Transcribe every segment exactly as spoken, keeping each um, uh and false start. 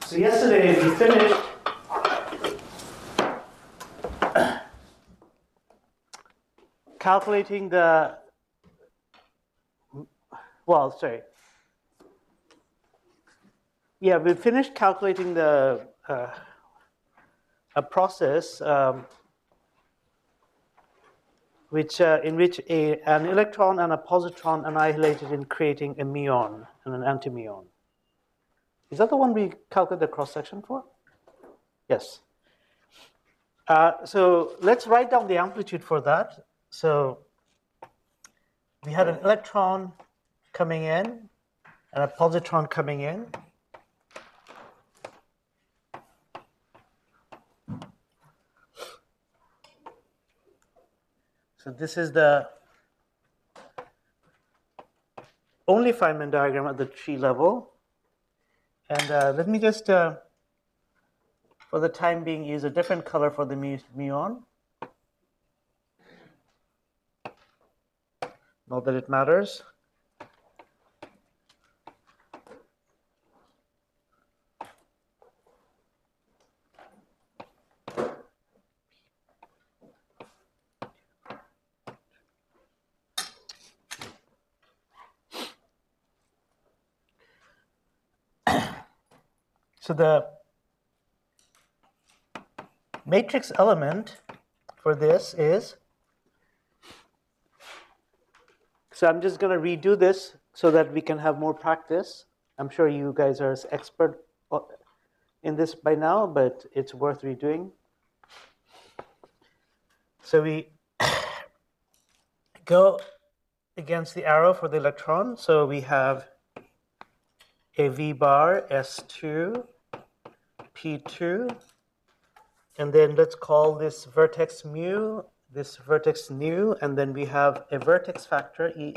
So yesterday we finished calculating the, well, sorry. Yeah, we finished calculating the uh, a process um, which uh, in which a, an electron and a positron annihilated in creating a muon and an antimuon. Is that the one we calculated the cross section for? Yes. Uh, so let's write down the amplitude for that. So we had an electron coming in and a positron coming in. So this is the only Feynman diagram at the tree level. And uh, let me just, uh, for the time being, use a different color for the mu muon. Not that it matters. So the matrix element for this is, so I'm just going to redo this so that we can have more practice. I'm sure you guys are expert in this by now, but it's worth redoing. So we go against the arrow for the electron. So we have a V bar S two, P two, and then let's call this vertex mu, this vertex nu, and then we have a vertex factor E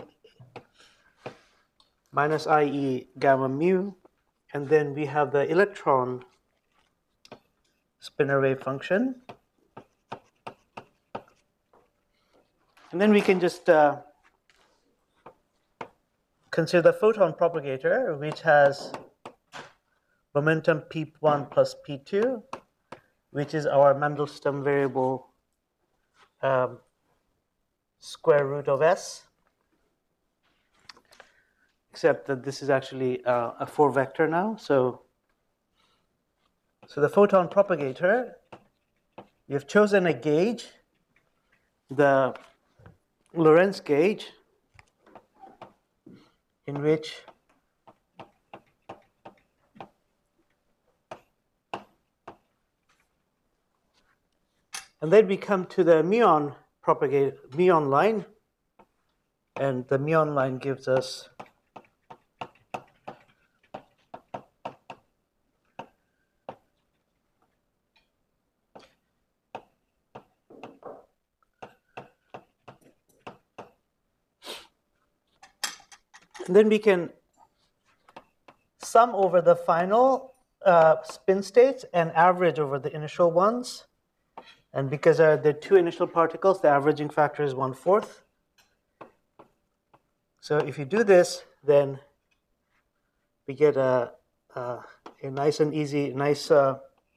minus I E gamma mu, and then we have the electron spinor wave function. And then we can just uh, consider the photon propagator, which has momentum P one plus P two, which is our Mandelstam variable um, square root of S, except that this is actually uh, a four vector now. So, so the photon propagator, we have chosen a gauge, the Lorentz gauge, in which and then we come to the muon propagate muon line, and the muon line gives us and then we can sum over the final uh, spin states and average over the initial ones. And because uh, there are two initial particles, the averaging factor is one fourth. So if you do this, then we get a, a, a nice and easy, nice uh,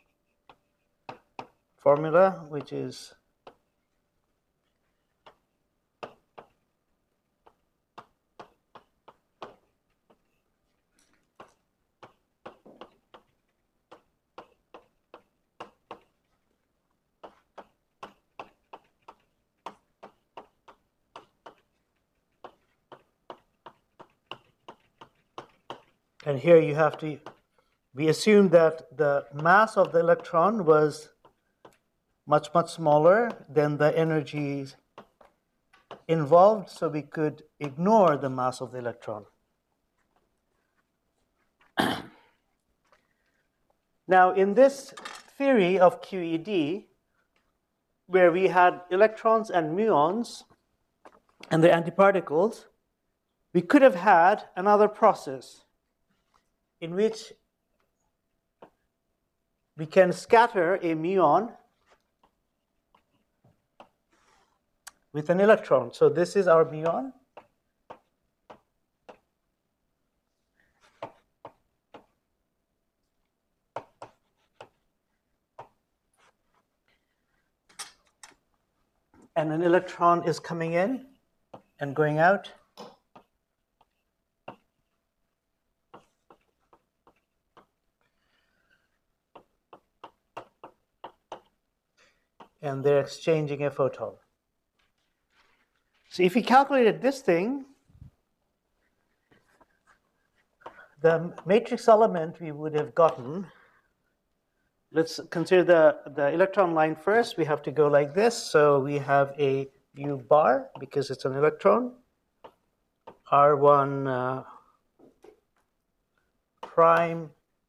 formula, which is and here you have to, we assume that the mass of the electron was much, much smaller than the energies involved, so we could ignore the mass of the electron. Now, in this theory of Q E D, where we had electrons and muons and the antiparticles, we could have had another process in which we can scatter a muon with an electron. So this is our muon. and an electron is coming in and going out. And they're exchanging a photon. So if we calculated this thing, the matrix element we would have gotten, let's consider the, the electron line first. We have to go like this. So we have a U bar, because it's an electron, R one uh, prime,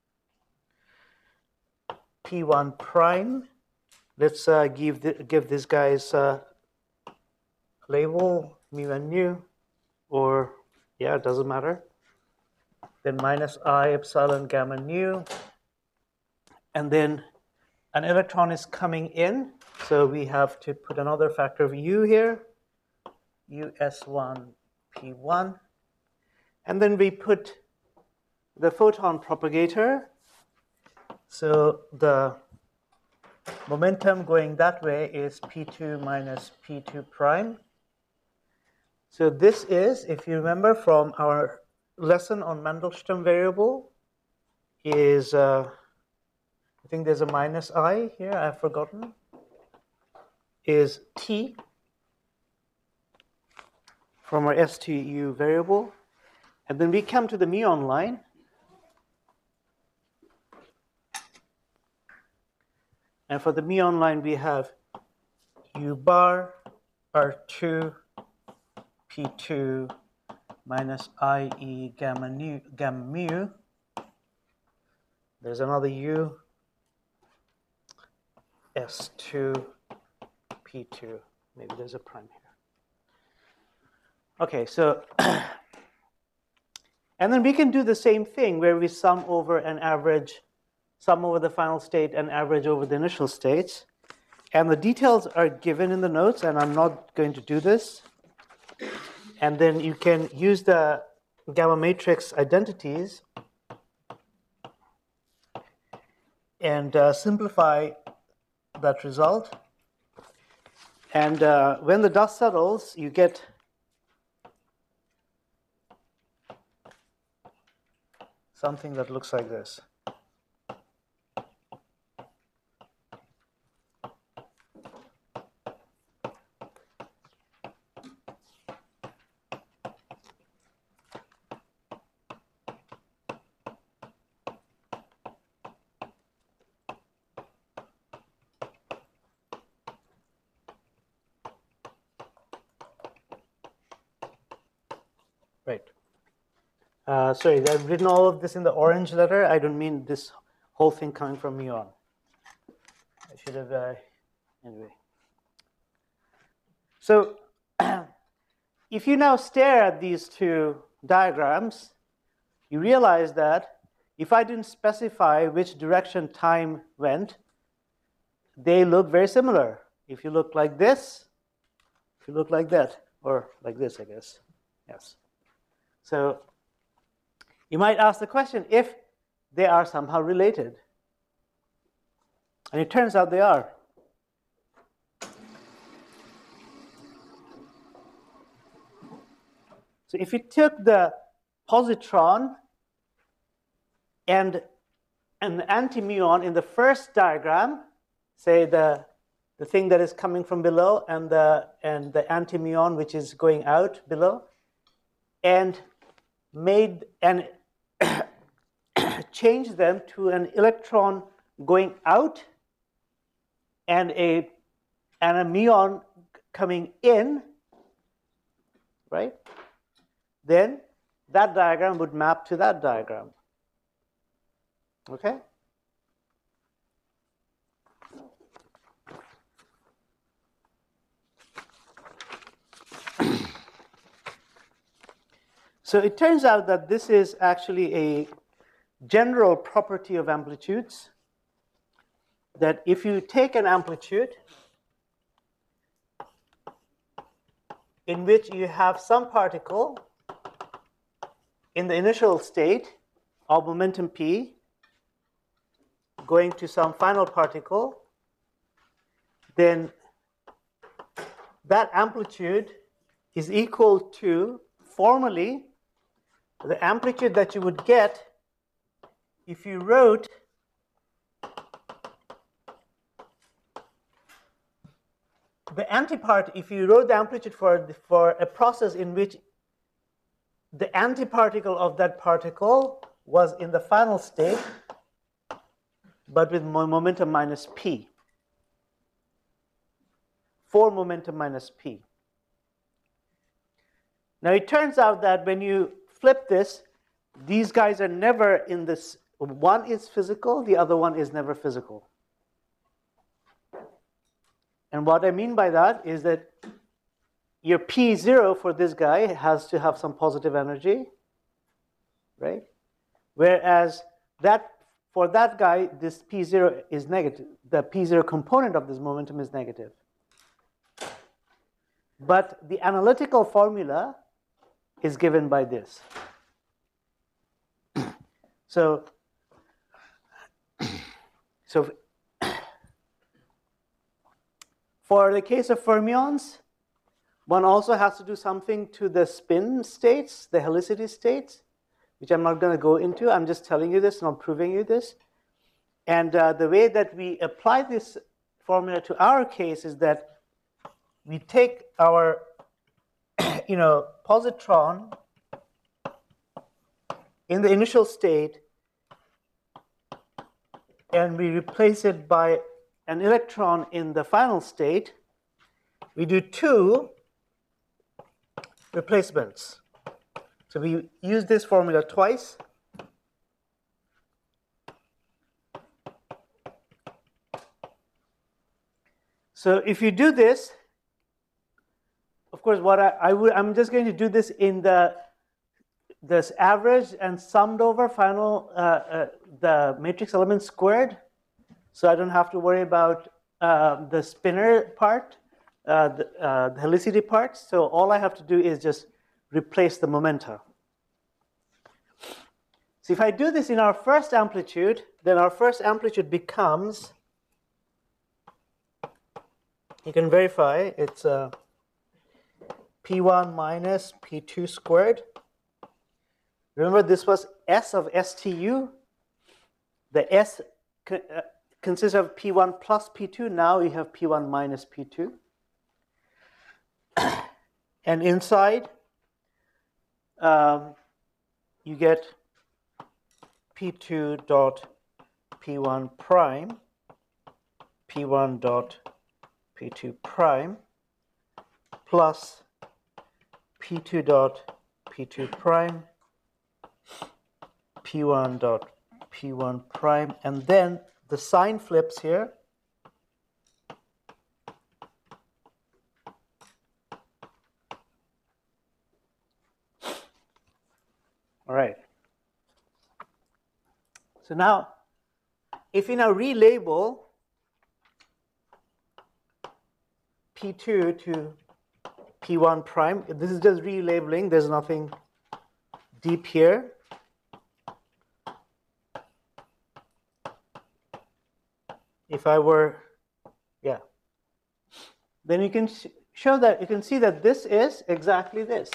P one prime. Let's uh, give, the, give these guys uh, label, mu and nu, or, yeah, it doesn't matter. Then minus I epsilon gamma nu. And then an electron is coming in, so we have to put another factor of U here, U S one P one. And then we put the photon propagator. So the momentum going that way is P two minus P two prime. So this is, if you remember from our lesson on Mandelstam variable, is, uh, I think there's a minus I here, I've forgotten, is T from our S T U variable. And then we come to the muon line. And for the muon line, we have U bar R two P two minus I E gamma, nu, gamma mu. There's another U, S two P two. Maybe there's a prime here. Okay, so, and then we can do the same thing where we sum over an average, sum over the final state and average over the initial states. And the details are given in the notes, and I'm not going to do this. And then you can use the gamma matrix identities and uh, simplify that result. And uh, when the dust settles, you get something that looks like this. Right. Uh, sorry, I've written all of this in the orange letter. I don't mean this whole thing coming from muon. I should have, uh, anyway. So if you now stare at these two diagrams, you realize that if I didn't specify which direction time went, they look very similar. If you look like this, if you look like that, or like this, I guess. Yes. So you might ask the question if they are somehow related. And it turns out they are. So if you took the positron and an anti-muon in the first diagram, say the, the thing that is coming from below and the, and the anti-muon which is going out below, and made and changed them to an electron going out and a, and a muon coming in, right? Then that diagram would map to that diagram. Okay? So it turns out that this is actually a general property of amplitudes, that if you take an amplitude in which you have some particle in the initial state of momentum p going to some final particle, then that amplitude is equal to, formally, the amplitude that you would get if you wrote the antipart, if you wrote the amplitude for, for a process in which the antiparticle of that particle was in the final state, but with momentum minus p. For momentum minus p. Now it turns out that when you flip this, these guys are never in this. One is physical, the other one is never physical. And what I mean by that is that your P zero for this guy has to have some positive energy, right? Whereas that for that guy, this P zero is negative. The P zero component of this momentum is negative. But the analytical formula is given by this. So, so for the case of fermions, one also has to do something to the spin states, the helicity states, which I'm not going to go into. I'm just telling you this, not proving you this. And uh, the way that we apply this formula to our case is that we take our, you know, positron in the initial state and we replace it by an electron in the final state. We do two replacements. So we use this formula twice. So if you do this, of course, what I, I would, I'm just going to do this in the this average and summed over final uh, uh, the matrix element squared, so I don't have to worry about uh, the spinner part, uh, the, uh, the helicity part. So all I have to do is just replace the momenta. So if I do this in our first amplitude, then our first amplitude becomes, you can verify, it's uh, P one minus P two squared. Remember, this was S of S T U. The S co uh, consists of P one plus P two. Now you have P one minus P two. And inside, um, you get P two dot P one prime, P one dot P two prime, plus P two dot P two prime, P one dot P one prime, and then the sign flips here. All right. So now, if you now relabel P two to P one prime, this is just relabeling, there's nothing deep here. If I were, yeah, then you can show that, you can see that this is exactly this.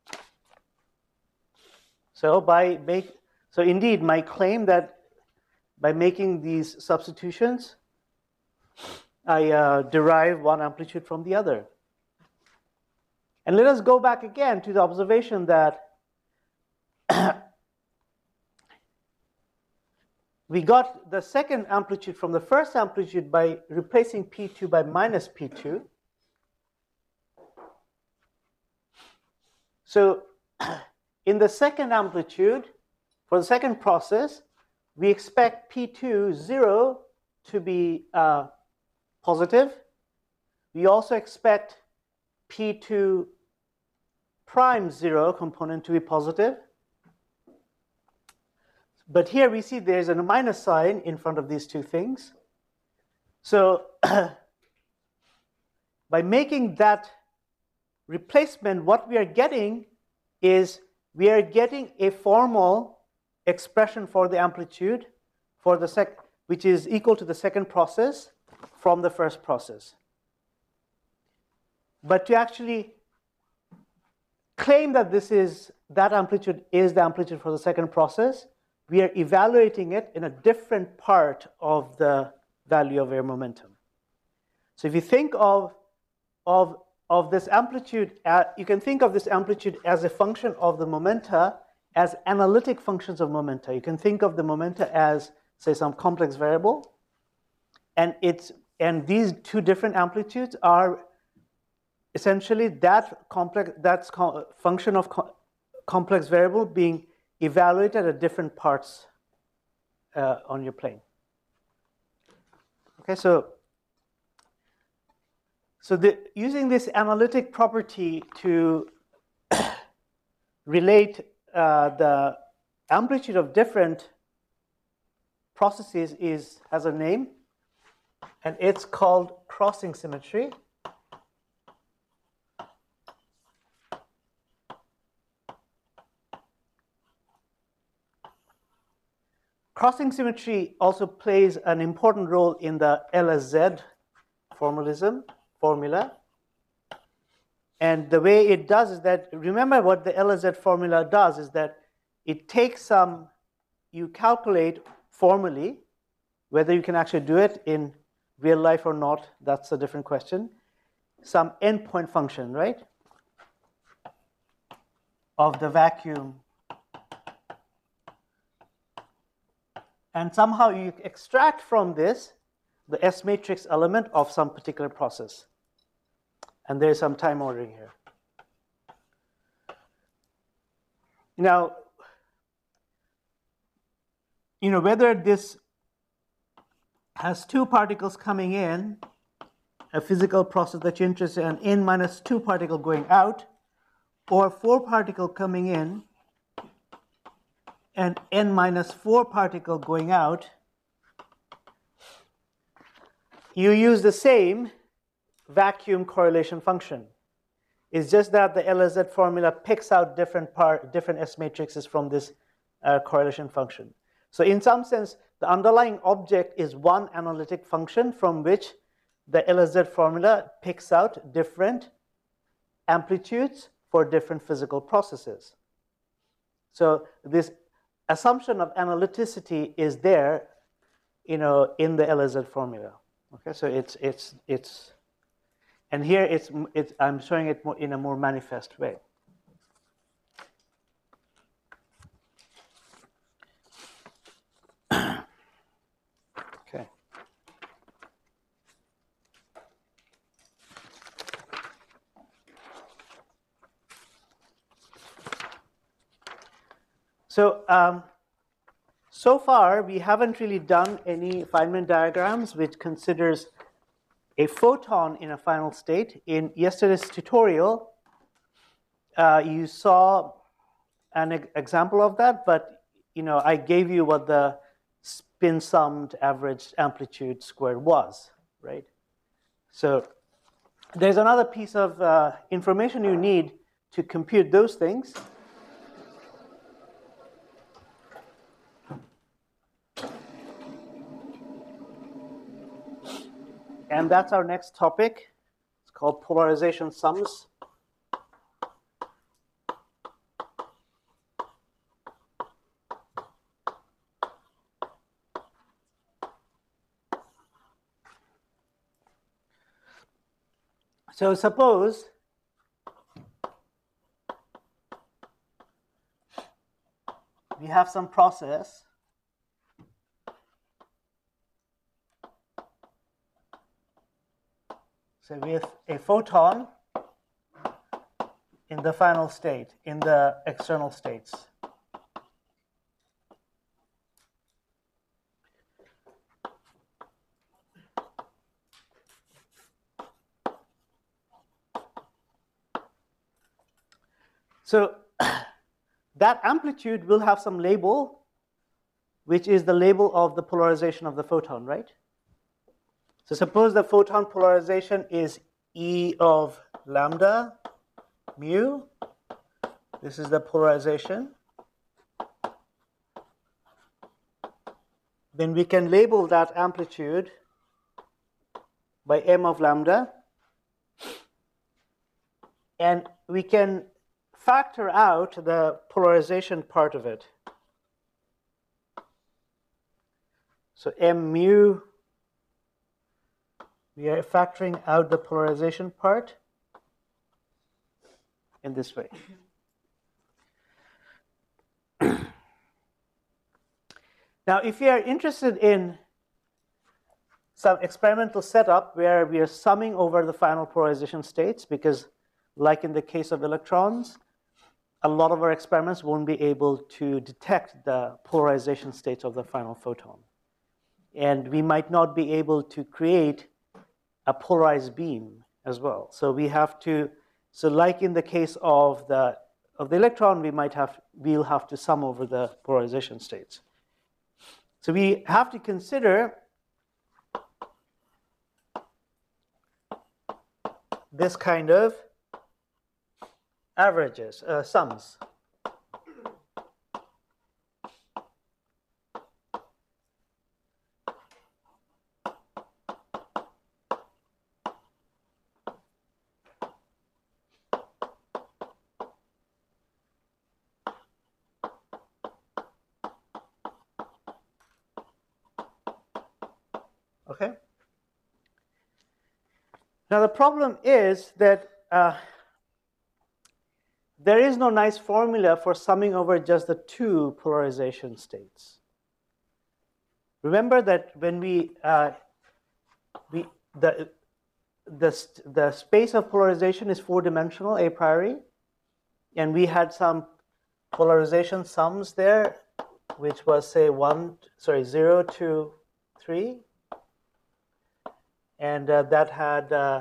So by make, so indeed my claim that by making these substitutions, I uh, derive one amplitude from the other. And let us go back again to the observation that we got the second amplitude from the first amplitude by replacing P two by minus P two. So in the second amplitude, for the second process, we expect P two, zero, to be uh, positive. We also expect P two prime zero component to be positive. But here we see there's a minus sign in front of these two things. So by making that replacement, what we are getting is we are getting a formal expression for the amplitude for the sec, which is equal to the second process from the first process. But to actually claim that this is, that amplitude is the amplitude for the second process, we are evaluating it in a different part of the value of air momentum. So if you think of, of, of this amplitude, uh, you can think of this amplitude as a function of the momenta as analytic functions of momenta. You can think of the momenta as, say, some complex variable, and it's and these two different amplitudes are essentially that complex that's co function of co complex variable being evaluated at different parts uh, on your plane. Okay, so so the, using this analytic property to relate uh, the amplitude of different processes is has a name, and it's called crossing symmetry. Crossing symmetry also plays an important role in the L S Z formalism formula. And the way it does is that, remember what the L S Z formula does is that it takes some, you calculate formally, whether you can actually do it in real life or not, that's a different question, some endpoint function, right, of the vacuum. And somehow you extract from this the S matrix element of some particular process. And there's some time ordering here. Now, you know, whether this has two particles coming in, a physical process that you're interested in, n minus two particle going out, or four particle coming in, and n minus four particle going out, you use the same vacuum correlation function. It's just that the L S Z formula picks out different part, different S matrices from this uh, correlation function. So in some sense, the underlying object is one analytic function from which the L S Z formula picks out different amplitudes for different physical processes. So this assumption of analyticity is there, you know, in the L S Z formula. Okay, so it's it's it's, and here it's it's I'm showing it more in a more manifest way. Okay. So um, so far we haven't really done any Feynman diagrams which considers a photon in a final state. In yesterday's tutorial, uh, you saw an e example of that, but you know I gave you what the spin summed average amplitude squared was, right? So there's another piece of uh, information you need to compute those things. And that's our next topic. It's called polarization sums. So suppose we have some process so with a photon in the final state, in the external states. So that amplitude will have some label, which is the label of the polarization of the photon, right? So suppose the photon polarization is E of lambda mu. This is the polarization. Then we can label that amplitude by m of lambda. And we can factor out the polarization part of it. So M mu, we are factoring out the polarization part in this way. Now, if you are interested in some experimental setup where we are summing over the final polarization states, because like in the case of electrons, a lot of our experiments won't be able to detect the polarization states of the final photon. And we might not be able to create a polarized beam as well. So we have to, so like in the case of the, of the electron, we might have, we'll have to sum over the polarization states. So we have to consider this kind of averages, uh, sums. Okay. Now the problem is that uh, there is no nice formula for summing over just the two polarization states. Remember that when we, uh, we the, the, the space of polarization is four-dimensional a priori, and we had some polarization sums there, which was say one, sorry, zero to three. And uh, that had, uh,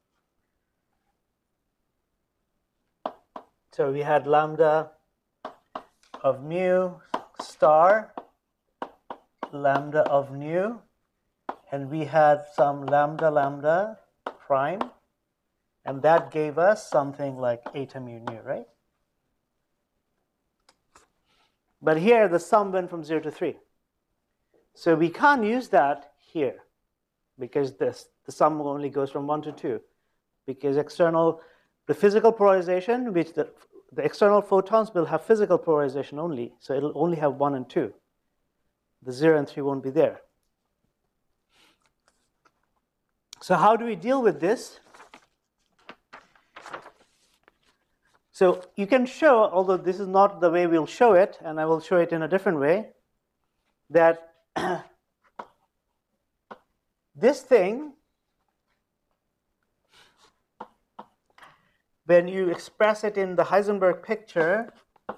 so we had lambda of mu star, lambda of nu, and we had some lambda lambda prime, and that gave us something like eta mu nu, right? But here the sum went from zero to three. So we can't use that here, because this, the sum only goes from one to two, because external, the physical polarization, which the, the external photons will have physical polarization only, so it'll only have one and two. The zero and three won't be there. So how do we deal with this? So you can show, although this is not the way we'll show it, and I will show it in a different way, that this thing, when you express it in the Heisenberg picture,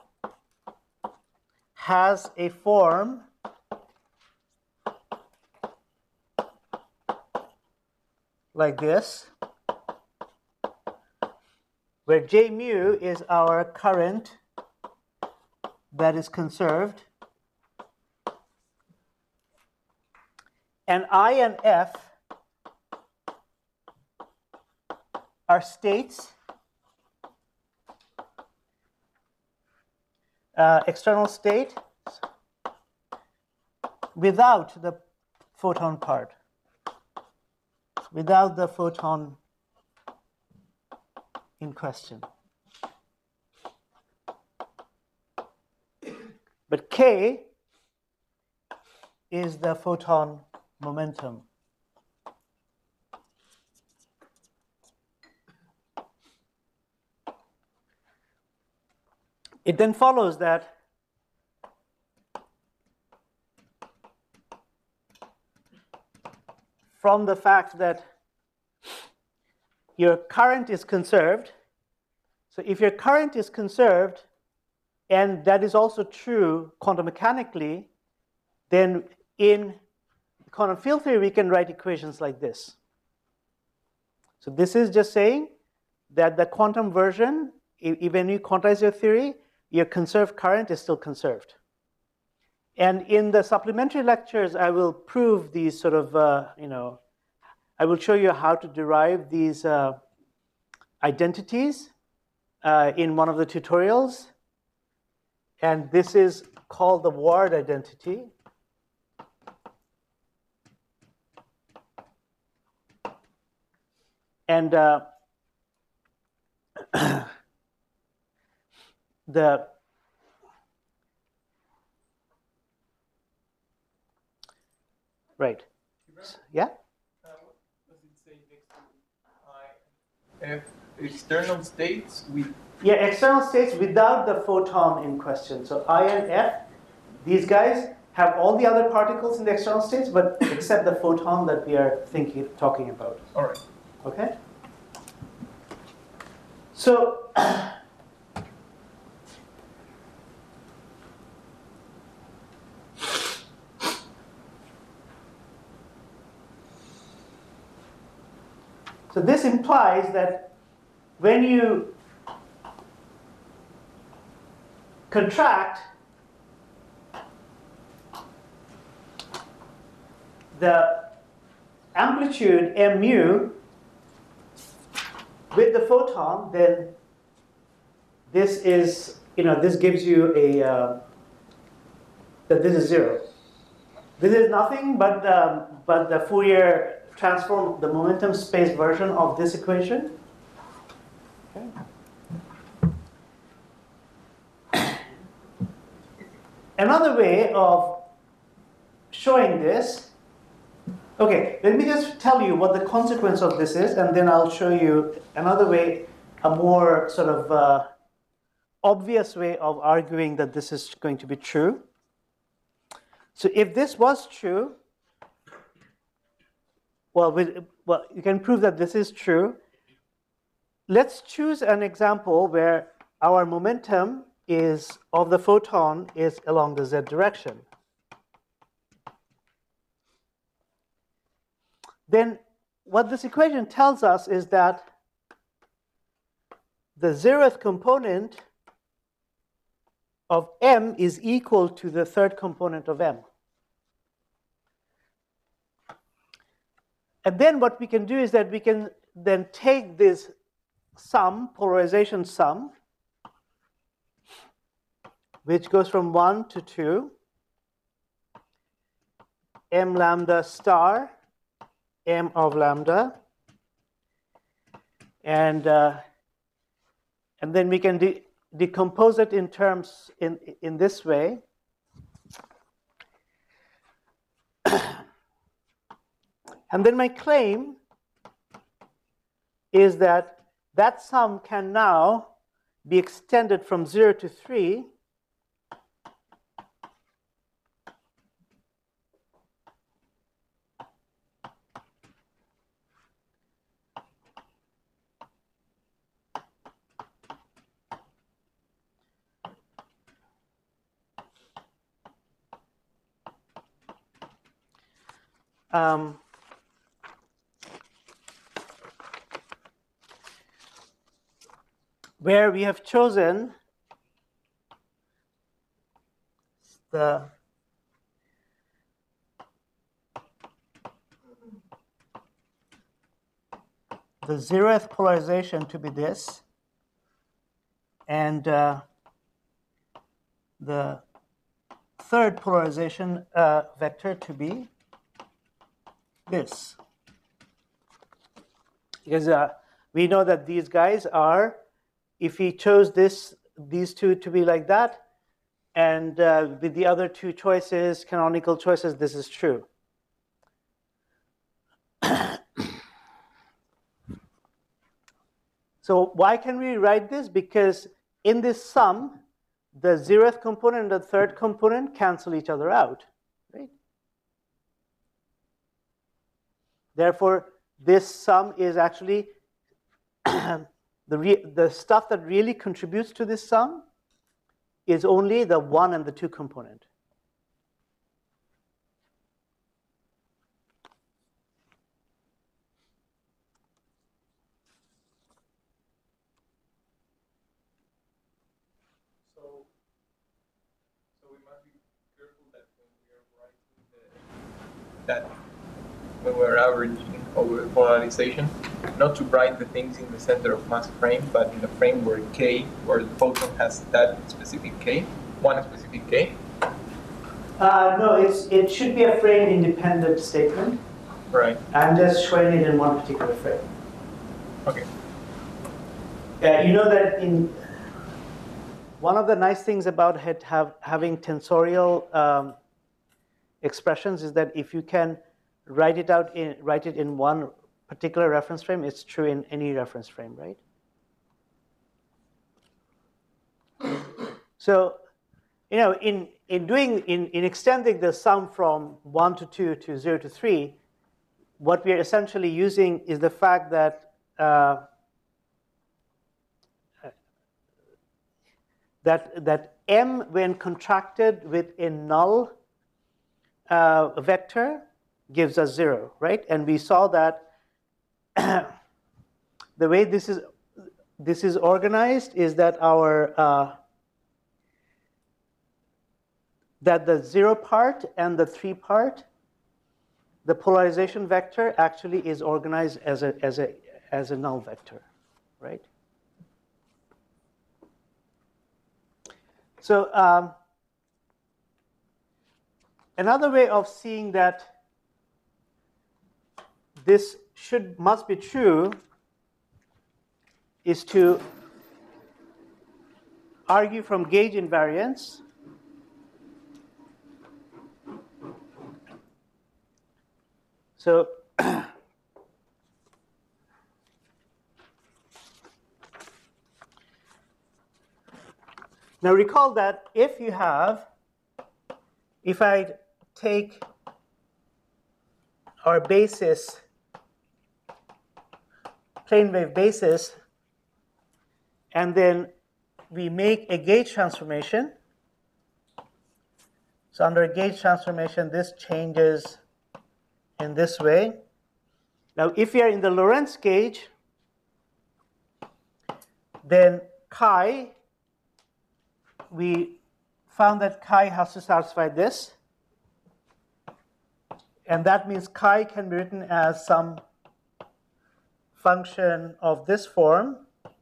has a form like this, where J mu is our current that is conserved, and I and F are states, uh, external state without the photon part, without the photon in question. But K is the photon momentum. It then follows that from the fact that your current is conserved, so if your current is conserved, and that is also true quantum mechanically, then in quantum field theory we can write equations like this. So this is just saying that the quantum version, when you quantize your theory, your conserved current is still conserved. And in the supplementary lectures, I will prove these sort of, uh, you know, I will show you how to derive these uh, identities uh, in one of the tutorials. And this is called the Ward identity. And uh, the right. Yeah. Uh, what does it say next to I? F external states with. Yeah, external states without the photon in question. So I and F, these guys have all the other particles in the external states, but except the photon that we are thinking, talking about. All right. Okay. So. So this implies that when you contract the amplitude mu with the photon, then this is, you know, this gives you a, uh, that this is zero. This is nothing but the, but the Fourier transform, the momentum space version of this equation. Okay. Another way of showing this, okay, let me just tell you what the consequence of this is, and then I'll show you another way, a more sort of uh, obvious way of arguing that this is going to be true. So if this was true, well, with, well, you can prove that this is true. Let's choose an example where our momentum is of the photon is along the z direction. Then what this equation tells us is that the zeroth component of m is equal to the third component of m. And then what we can do is that we can then take this sum, polarization sum, which goes from one to two, m lambda star, m of lambda, and uh, and then we can de decompose it in terms in in this way. And then my claim is that that sum can now be extended from zero to three um, where we have chosen the the zeroth polarization to be this, and uh, the third polarization uh, vector to be this. Because uh, we know that these guys are, if we chose this, these two to be like that, and uh, with the other two choices, canonical choices, this is true. So why can we write this? Because in this sum, the zeroth component and the third component cancel each other out, right? Therefore, this sum is actually the, re the stuff that really contributes to this sum is only the one and the two component. So, so we must be careful that when we are writing the, that when we're averaging over polarization, not to write the things in the center of mass frame, but in a frame where K, where the photon has that specific K, one specific K. Uh, no, it's, it should be a frame-independent statement. Right. I'm just showing it in one particular frame. Okay. Uh, you know that in one of the nice things about it have, having tensorial um, expressions is that if you can write it out in write it in one particular reference frame, it's true in any reference frame, right? So, you know, in in doing in in extending the sum from one to two to zero to three, what we are essentially using is the fact that uh, that that m, when contracted with a null uh, vector, gives us zero, right? And we saw that the way this is this is organized is that our uh, that the zero part and the three part, the polarization vector actually is organized as a as a as a null vector, right? So um, another way of seeing that this should must be true is to argue from gauge invariance. So now recall that if you have, if I take our basis, plane wave basis, and then we make a gauge transformation. So under a gauge transformation, this changes in this way. Now, if we are in the Lorentz gauge, then chi, we found that chi has to satisfy this. And that means chi can be written as some function of this form.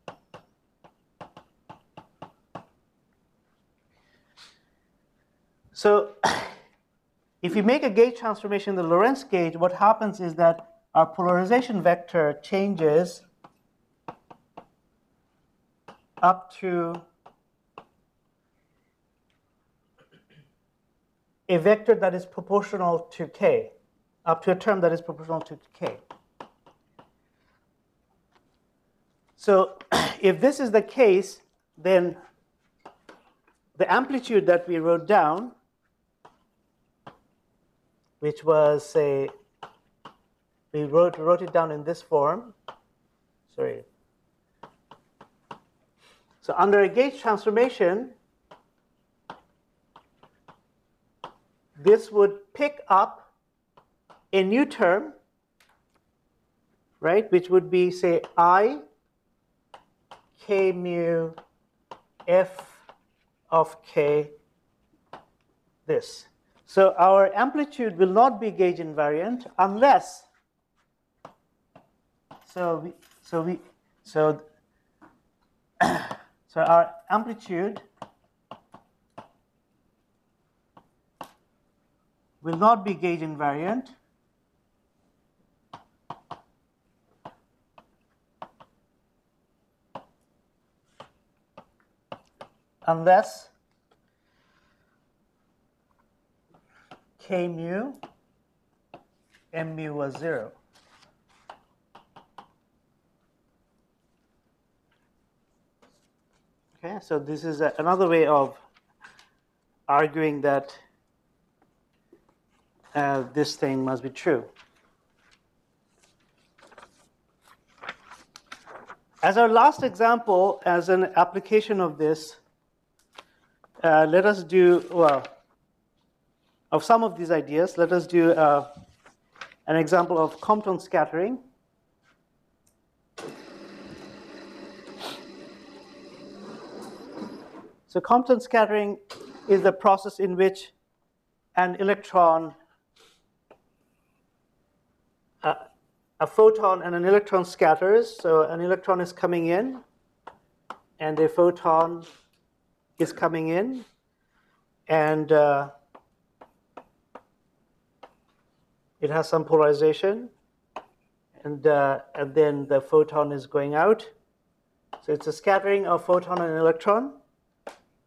So if you make a gauge transformation in the Lorentz gauge, what happens is that our polarization vector changes up to a vector that is proportional to k, up to a term that is proportional to k. So if this is the case, then the amplitude that we wrote down, which was, say, we wrote, wrote it down in this form. Sorry. So under a gauge transformation, this would pick up a new term, right, which would be, say, I k mu f of k, this. So our amplitude will not be gauge invariant unless, so we, so we, so, so our amplitude will not be gauge invariant unless k mu m mu was zero. Okay, so this is a, another way of arguing that uh, this thing must be true. As our last example, as an application of this, uh, let us do, well, of some of these ideas, let us do uh, an example of Compton scattering. So Compton scattering is the process in which an electron, uh, a photon and an electron scatters. So an electron is coming in, and a photon is coming in, and uh, it has some polarization, and uh, and then the photon is going out. So it's a scattering of photon and electron.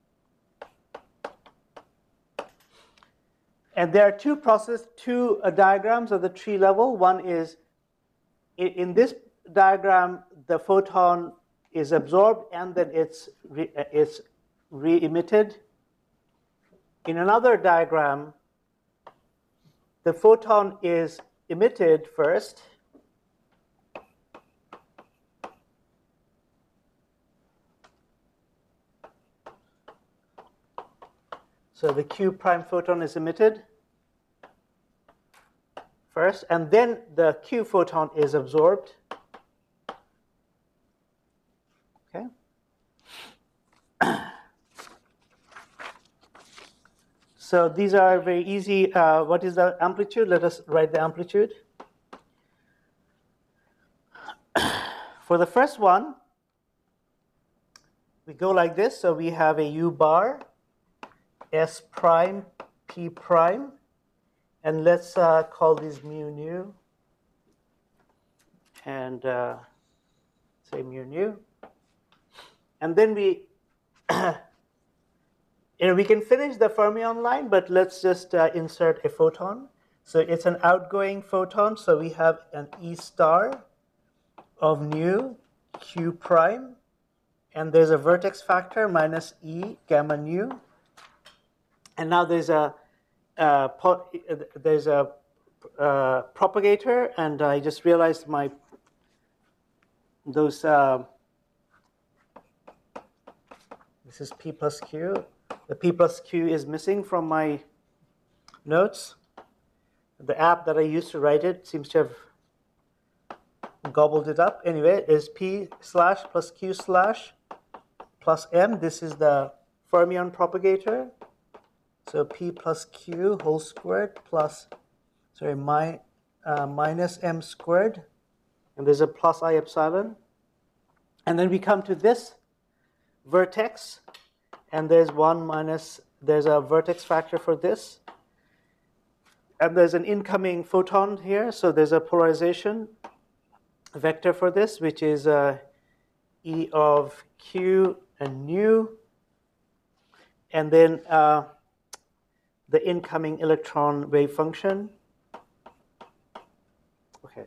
And there are two process, two uh, diagrams at the tree level. One is, in, in this diagram, the photon is absorbed and then it's re, uh, it's re-emitted. In another diagram, the photon is emitted first, so the Q prime photon is emitted first, and then the Q photon is absorbed. Okay. So these are very easy. Uh, what is the amplitude? Let us write the amplitude. For the first one, we go like this. So we have a U bar, S prime, P prime, and let's uh, call these mu nu, and uh, say mu nu. And then we, you know, we can finish the fermion line, but let's just uh, insert a photon. So it's an outgoing photon, so we have an E star of nu Q prime, and there's a vertex factor minus E gamma nu. And now there's a uh, there's a uh, propagator, and I just realized my those uh, this is P plus Q. The P plus Q is missing from my notes. The app that I used to write it seems to have gobbled it up. Anyway, is P slash plus Q slash plus M. This is the fermion propagator. So P plus Q whole squared plus, sorry, my, uh, minus M squared. And there's a plus I epsilon. And then we come to this vertex. And there's one minus, there's a vertex factor for this. And there's an incoming photon here. So there's a polarization vector for this, which is uh, E of Q and nu. And then uh, the incoming electron wave function. Okay.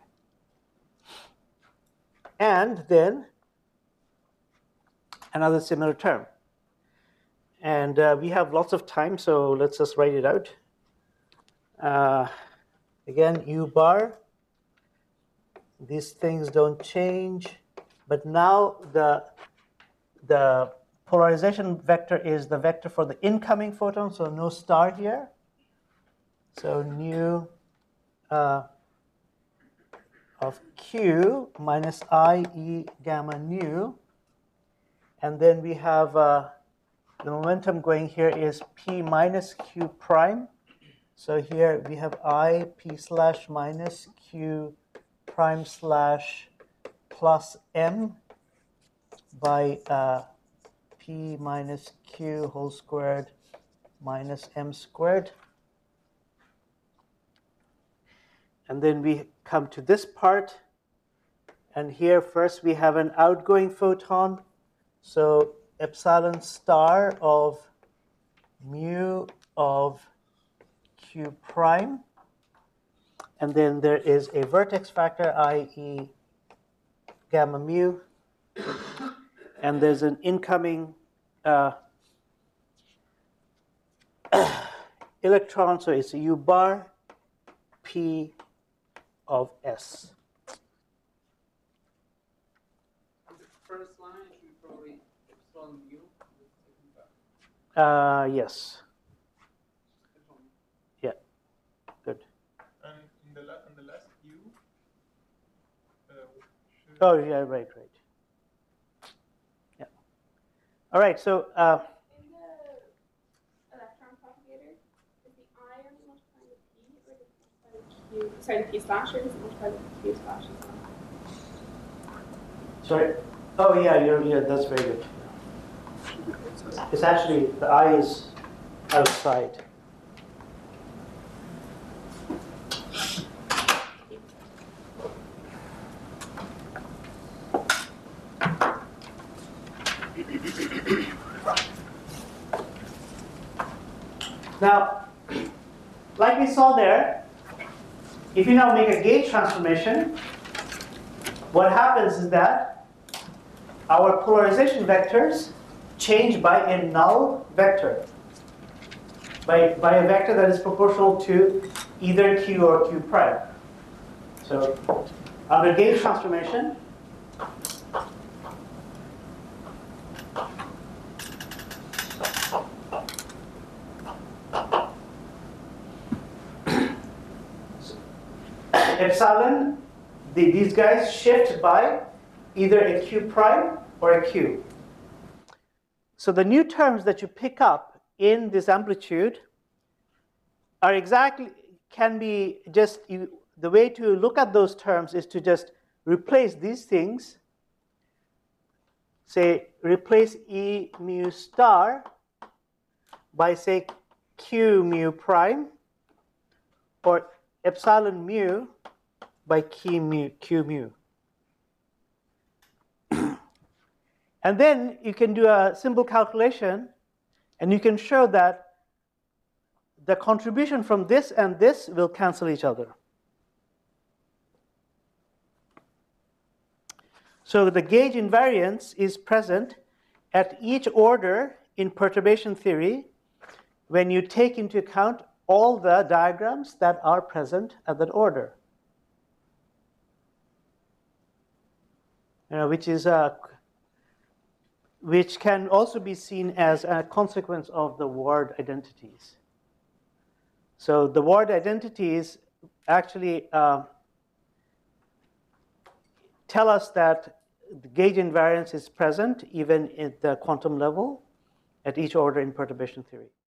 And then another similar term. And uh, we have lots of time, so let's just write it out. Uh, again, U bar. These things don't change, but now the, the polarization vector is the vector for the incoming photon, so no star here. So nu uh, of Q minus I E gamma nu. And then we have uh, the momentum going here is P minus Q prime. So here we have I P slash minus Q prime slash plus M by uh, P minus Q whole squared minus M squared. And then we come to this part. And here first we have an outgoing photon. So epsilon star of mu of Q prime. And then there is a vertex factor, that is gamma mu. And there's an incoming uh, electron, so it's a U bar P of S. The first line should probably epsilon mu. Uh, yes. Yeah. Good. And in the, la in the last Q, uh, should Oh, yeah, right, right. Yeah. All right, so. Uh, In the electron propagator, is the I only multiplied with P, or does it multiply with Q? Sorry, the P slash, or does it multiply with the Q slash as well? sorry. Oh, yeah, you're, yeah, that's very good. It's actually, the I is outside. Now, like we saw there, if you now make a gauge transformation, what happens is that our polarization vectors change by a null vector, by, by a vector that is proportional to either q or q prime. So under gauge transformation, epsilon, the, these guys shift by either a q prime or a q. So the new terms that you pick up in this amplitude are exactly, can be just, you, the way to look at those terms is to just replace these things. Say, replace E mu star by, say, Q mu prime, or epsilon mu by Q mu. Q mu. And then you can do a simple calculation, and you can show that the contribution from this and this will cancel each other. So the gauge invariance is present at each order in perturbation theory when you take into account all the diagrams that are present at that order, you know, which is a which can also be seen as a consequence of the word identities. So the word identities actually uh, tell us that the gauge invariance is present even at the quantum level at each order in perturbation theory.